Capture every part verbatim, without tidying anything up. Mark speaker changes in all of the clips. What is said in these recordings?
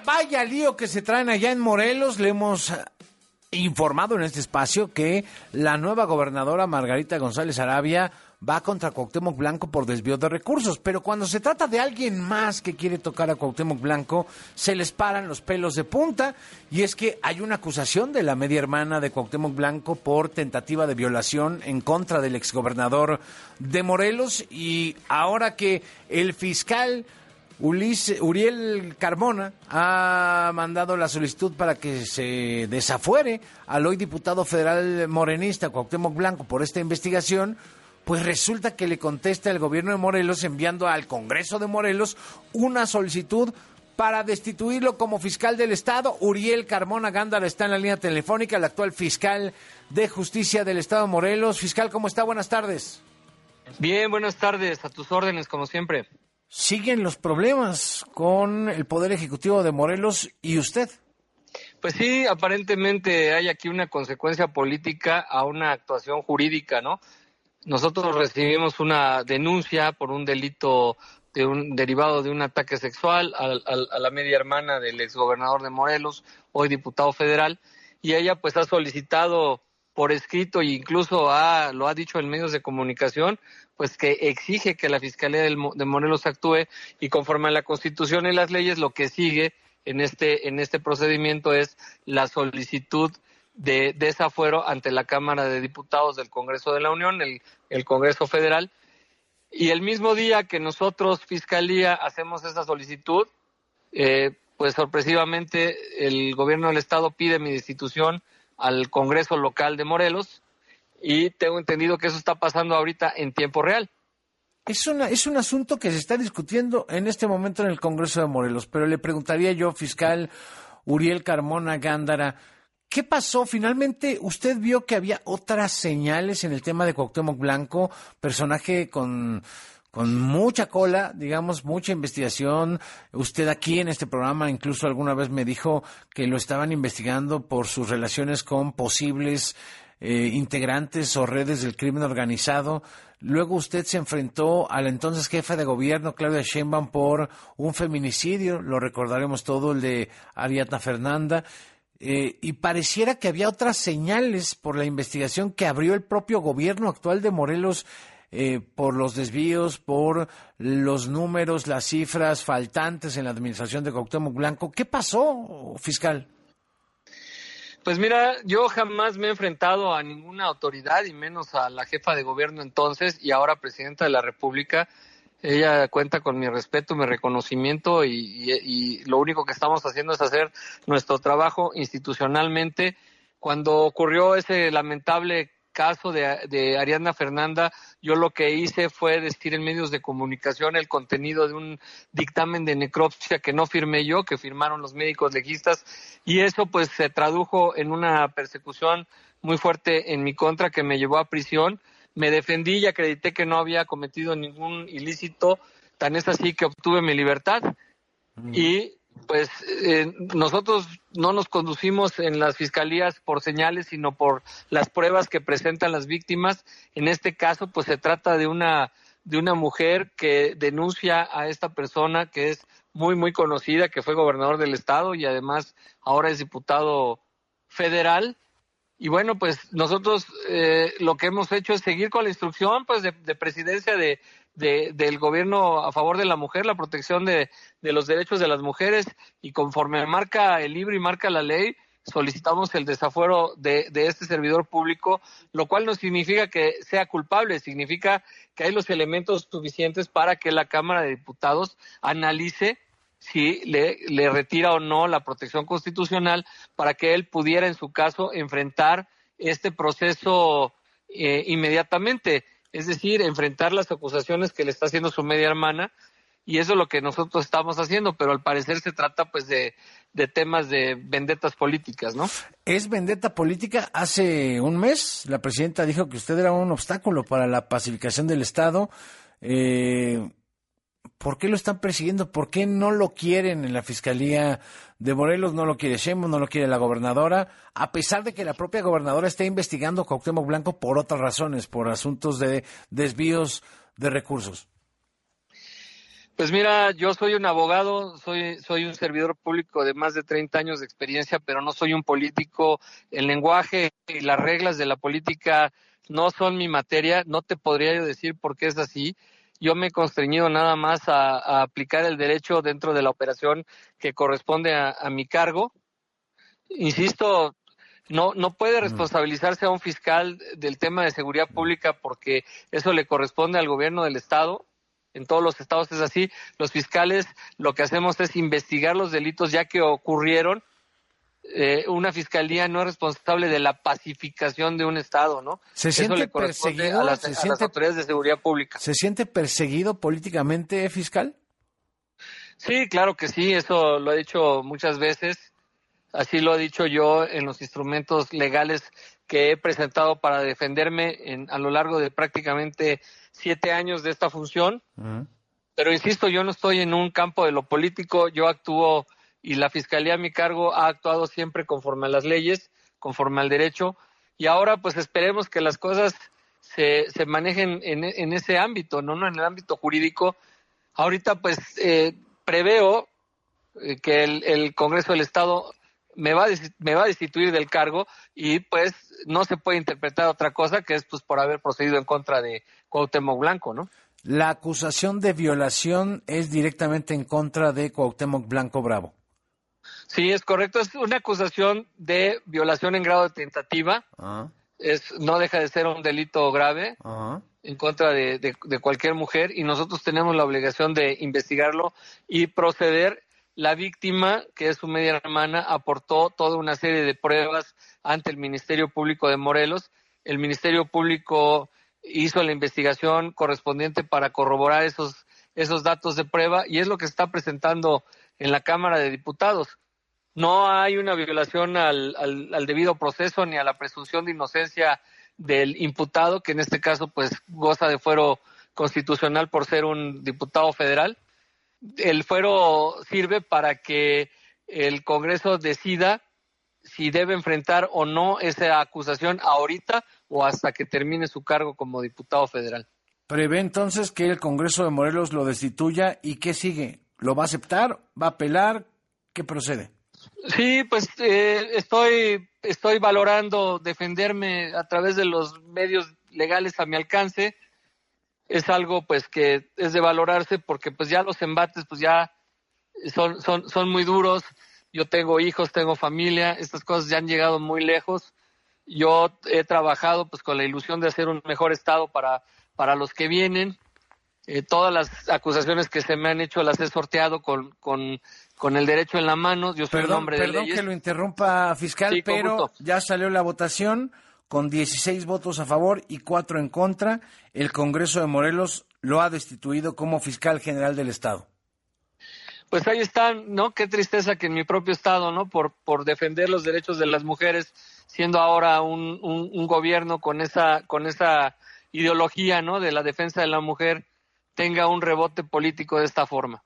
Speaker 1: vaya lío que se traen allá en Morelos. Le hemos informado en este espacio que la nueva gobernadora Margarita González Arabia va contra Cuauhtémoc Blanco por desvío de recursos, pero cuando se trata de alguien más que quiere tocar a Cuauhtémoc Blanco, se les paran los pelos de punta, y es que hay una acusación de la media hermana de Cuauhtémoc Blanco por tentativa de violación en contra del exgobernador de Morelos, y ahora que el fiscal Ulises, Uriel Carmona ha mandado la solicitud para que se desafuere al hoy diputado federal morenista Cuauhtémoc Blanco por esta investigación, pues resulta que le contesta el gobierno de Morelos enviando al Congreso de Morelos una solicitud para destituirlo como fiscal del Estado. Uriel Carmona Gándara está en la línea telefónica, el actual fiscal de justicia del Estado de Morelos. Fiscal, ¿cómo está? Buenas tardes.
Speaker 2: Bien, buenas tardes, a tus órdenes, como siempre.
Speaker 1: ¿Siguen los problemas con el Poder Ejecutivo de Morelos y usted?
Speaker 2: Pues sí, aparentemente hay aquí una consecuencia política a una actuación jurídica, ¿no? Nosotros recibimos una denuncia por un delito de un derivado de un ataque sexual a, a, a la media hermana del exgobernador de Morelos, hoy diputado federal, y ella pues ha solicitado por escrito e incluso ha, lo ha dicho en medios de comunicación, pues que exige que la Fiscalía del, de Morelos actúe, y conforme a la Constitución y las leyes, lo que sigue en este, en este procedimiento es la solicitud de desafuero ante la Cámara de Diputados del Congreso de la Unión, el, el Congreso Federal, y el mismo día que nosotros, Fiscalía, hacemos esa solicitud, eh, pues sorpresivamente el gobierno del Estado pide mi destitución al Congreso local de Morelos, y tengo entendido que eso está pasando ahorita en tiempo real.
Speaker 1: Es, una, es un asunto que se está discutiendo en este momento en el Congreso de Morelos, pero le preguntaría yo, fiscal Uriel Carmona Gándara, ¿qué pasó? Finalmente, ¿usted vio que había otras señales en el tema de Cuauhtémoc Blanco, personaje con, con mucha cola, digamos, mucha investigación? Usted aquí en este programa incluso alguna vez me dijo que lo estaban investigando por sus relaciones con posibles eh, integrantes o redes del crimen organizado. Luego usted se enfrentó a la entonces jefa de gobierno, Claudia Sheinbaum, por un feminicidio, lo recordaremos todo, el de Ariadna Fernanda. Eh, y pareciera que había otras señales por la investigación que abrió el propio gobierno actual de Morelos, eh, por los desvíos, por los números, las cifras faltantes en la administración de Cuauhtémoc Blanco. ¿Qué pasó, fiscal?
Speaker 2: Pues mira, yo jamás me he enfrentado a ninguna autoridad, y menos a la jefa de gobierno entonces y ahora presidenta de la República. Ella cuenta con mi respeto, mi reconocimiento, y, y, y lo único que estamos haciendo es hacer nuestro trabajo institucionalmente. Cuando ocurrió ese lamentable caso de, de Ariadna Fernanda, yo lo que hice fue decir en medios de comunicación el contenido de un dictamen de necropsia que no firmé yo, que firmaron los médicos legistas, y eso pues se tradujo en una persecución muy fuerte en mi contra que me llevó a prisión. Me defendí y acredité que no había cometido ningún ilícito, tan es así que obtuve mi libertad. Mm. Y pues eh, nosotros no nos conducimos en las fiscalías por señales, sino por las pruebas que presentan las víctimas. En este caso, pues se trata de una de una mujer que denuncia a esta persona que es muy, muy conocida, que fue gobernador del estado y además ahora es diputado federal. Y bueno, pues nosotros eh, lo que hemos hecho es seguir con la instrucción pues de, de presidencia de, de del gobierno a favor de la mujer, la protección de, de los derechos de las mujeres, y conforme marca el libro y marca la ley, solicitamos el desafuero de, de este servidor público, lo cual no significa que sea culpable, significa que hay los elementos suficientes para que la Cámara de Diputados analice si le, le retira o no la protección constitucional para que él pudiera, en su caso, enfrentar este proceso eh, inmediatamente, es decir, enfrentar las acusaciones que le está haciendo su media hermana, y eso es lo que nosotros estamos haciendo, pero al parecer se trata pues de, de temas de vendetas políticas, ¿no?
Speaker 1: ¿Es vendetta política? Hace un mes la presidenta dijo que usted era un obstáculo para la pacificación del Estado. Eh... ¿Por qué lo están persiguiendo? ¿Por qué no lo quieren en la Fiscalía de Morelos? No lo quiere Sheinbaum, no lo quiere la gobernadora, a pesar de que la propia gobernadora está investigando a Cuauhtémoc Blanco por otras razones, por asuntos de desvíos de recursos.
Speaker 2: Pues mira, yo soy un abogado, soy, soy un servidor público de más de treinta años de experiencia, pero no soy un político. El lenguaje y las reglas de la política no son mi materia, no te podría yo decir por qué es así. Yo me he constreñido nada más a, a aplicar el derecho dentro de la operación que corresponde a, a mi cargo. Insisto, no, no puede responsabilizarse a un fiscal del tema de seguridad pública porque eso le corresponde al gobierno del estado. En todos los estados es así. Los fiscales lo que hacemos es investigar los delitos ya que ocurrieron. Eh, una fiscalía no es responsable de la pacificación de un estado, ¿no?
Speaker 1: ¿Se siente
Speaker 2: eso le corresponde
Speaker 1: perseguido?
Speaker 2: a las,
Speaker 1: ¿Se
Speaker 2: a
Speaker 1: siente,
Speaker 2: las autoridades de seguridad pública.
Speaker 1: ¿Se siente perseguido políticamente, fiscal?
Speaker 2: Sí, claro que sí. Eso lo he dicho muchas veces. Así lo he dicho yo en los instrumentos legales que he presentado para defenderme en, a lo largo de prácticamente siete años de esta función. Uh-huh. Pero insisto, yo no estoy en un campo de lo político, yo actúo y la Fiscalía a mi cargo ha actuado siempre conforme a las leyes, conforme al derecho, y ahora pues esperemos que las cosas se, se manejen en, en ese ámbito, ¿no? no en el ámbito jurídico. Ahorita pues eh, preveo eh, que el, el Congreso del Estado me va, a, me va a destituir del cargo y pues no se puede interpretar otra cosa que es pues por haber procedido en contra de Cuauhtémoc Blanco, ¿no?
Speaker 1: La acusación de violación es directamente en contra de Cuauhtémoc Blanco Bravo.
Speaker 2: Sí, es correcto, es una acusación de violación en grado de tentativa, uh-huh. es no deja de ser un delito grave uh-huh. en contra de, de, de cualquier mujer y nosotros tenemos la obligación de investigarlo y proceder. La víctima, que es su media hermana, aportó toda una serie de pruebas ante el Ministerio Público de Morelos. El Ministerio Público hizo la investigación correspondiente para corroborar esos, esos datos de prueba y es lo que se está presentando en la Cámara de Diputados. No hay una violación al, al, al debido proceso ni a la presunción de inocencia del imputado, que en este caso pues goza de fuero constitucional por ser un diputado federal. El fuero sirve para que el Congreso decida si debe enfrentar o no esa acusación ahorita o hasta que termine su cargo como diputado federal.
Speaker 1: Prevé entonces que el Congreso de Morelos lo destituya y ¿qué sigue? ¿Lo va a aceptar? ¿Va a apelar? ¿Qué procede?
Speaker 2: Sí, pues eh, estoy, estoy valorando defenderme a través de los medios legales a mi alcance. Es algo pues que es de valorarse porque pues ya los embates pues ya son, son, son muy duros. Yo tengo hijos, tengo familia, estas cosas ya han llegado muy lejos. Yo he trabajado pues con la ilusión de hacer un mejor estado para, para los que vienen. Eh, todas las acusaciones que se me han hecho las he sorteado con, con, con el derecho en la mano. Yo soy
Speaker 1: perdón,
Speaker 2: un hombre de
Speaker 1: perdón
Speaker 2: leyes.
Speaker 1: que lo interrumpa, fiscal,
Speaker 2: sí,
Speaker 1: pero ya salió la votación con dieciséis votos a favor y cuatro en contra. El Congreso de Morelos lo ha destituido como fiscal general del Estado.
Speaker 2: Pues ahí están, ¿no? Qué tristeza que en mi propio estado, ¿no? Por, por defender los derechos de las mujeres, siendo ahora un, un, un gobierno con esa, con esa ideología, ¿no? De la defensa de la mujer, tenga un rebote político de esta forma.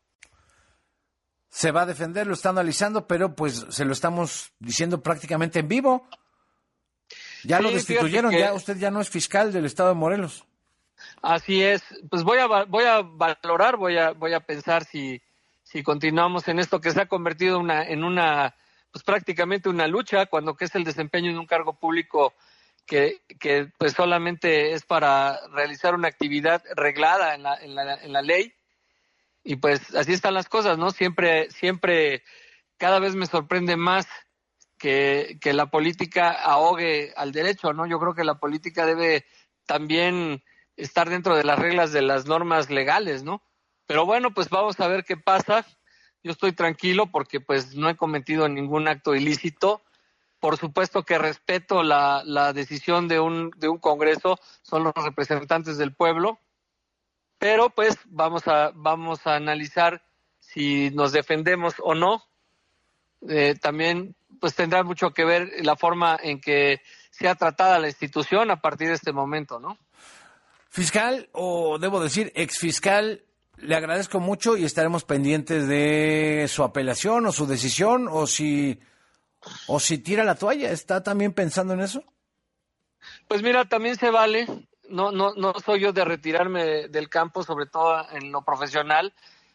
Speaker 1: Se va a defender, lo está analizando, pero pues se lo estamos diciendo prácticamente en vivo. Ya sí, lo destituyeron, que... ya usted ya no es fiscal del Estado de Morelos.
Speaker 2: Así es, pues voy a voy a valorar, voy a voy a pensar si si continuamos en esto que se ha convertido una, en una, pues prácticamente una lucha, cuando que es el desempeño de un cargo público que, que pues solamente es para realizar una actividad reglada en la, en la, en la ley, y pues así están las cosas, ¿no? Siempre, siempre, cada vez me sorprende más que, que la política ahogue al derecho, ¿no? Yo creo que la política debe también estar dentro de las reglas de las normas legales, ¿no? Pero bueno, pues vamos a ver qué pasa. Yo estoy tranquilo porque pues no he cometido ningún acto ilícito. Por supuesto que respeto la, la decisión de un, de un Congreso, son los representantes del pueblo, pero pues vamos a, vamos a analizar si nos defendemos o no. Eh, también pues tendrá mucho que ver la forma en que sea tratada la institución a partir de este momento, ¿no?
Speaker 1: Fiscal, o debo decir exfiscal, le agradezco mucho y estaremos pendientes de su apelación o su decisión, o si o si tira la toalla. ¿Está también pensando en eso?
Speaker 2: Pues mira, también se vale. No no no soy yo de retirarme del campo, sobre todo en lo profesional,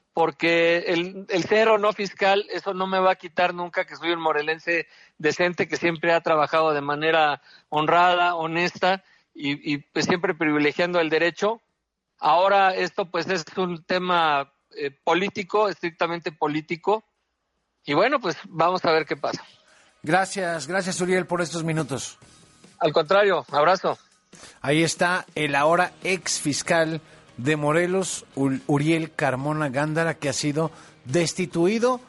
Speaker 2: porque el, el ser o no fiscal, eso no me va a quitar nunca que soy un morelense decente, que siempre ha trabajado de manera honrada, honesta y, y pues siempre privilegiando el derecho. Ahora esto pues es un tema eh, político, estrictamente político, y bueno, pues vamos a ver qué pasa.
Speaker 1: Gracias, gracias Uriel por estos minutos.
Speaker 2: Al contrario, abrazo.
Speaker 1: Ahí está el ahora ex fiscal de Morelos, Uriel Carmona Gándara, que ha sido destituido